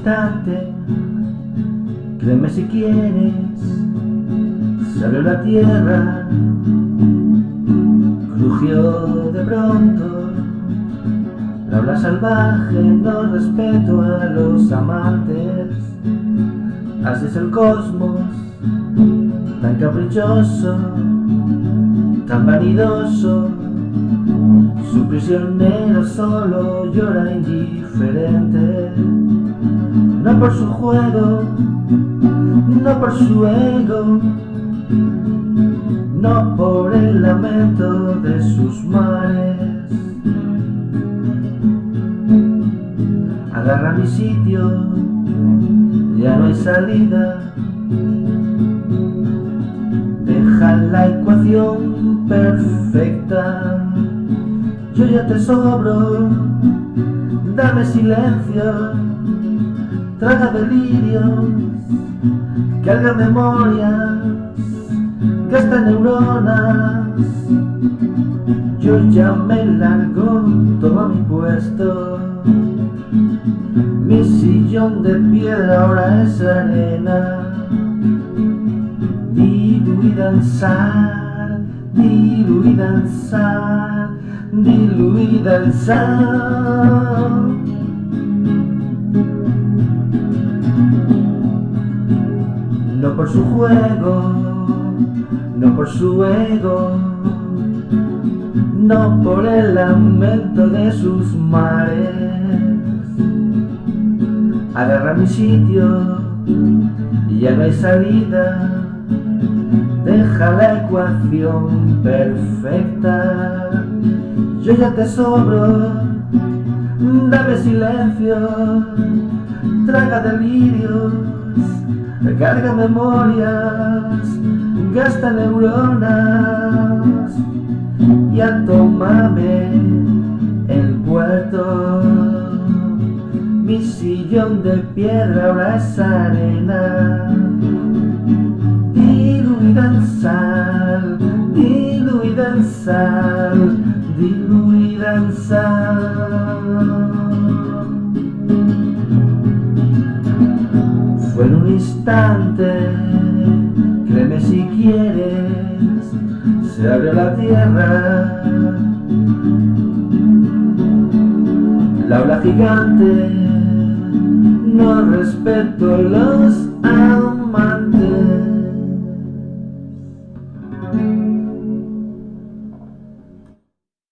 instante, créeme si quieres, se abrió la tierra, crujió de pronto la ola salvaje, no respeto a los amantes. Así es el cosmos, tan caprichoso, tan vanidoso. Su prisionero solo llora indiferente, no por su juego, no por su ego, no por el lamento de sus mares. Agarra mi sitio, ya no hay salida. Deja la ecuación perfecta. Yo ya te sobro, dame silencio, traga delirios, carga memorias, gasta neuronas. Yo ya me largo, toma mi puesto. Mi sillón de piedra ahora es arena, diluida en sal, diluida en sal, diluida en sal. No por su juego, no por su ego, no por el lamento de sus mares. Agarra mi sitio, ya no hay salida. Deja la ecuación perfecta. Yo ya te sobro, dame silencio, traga delirios, carga memorias, gasta neuronas. Ya tómame el puerto. Mi sillón de piedra ahora es arena, diluida en sal, diluida en sal, diluida en sal. Fue en un instante, créeme si quieres, se abrió la tierra, la ola gigante, no respeto los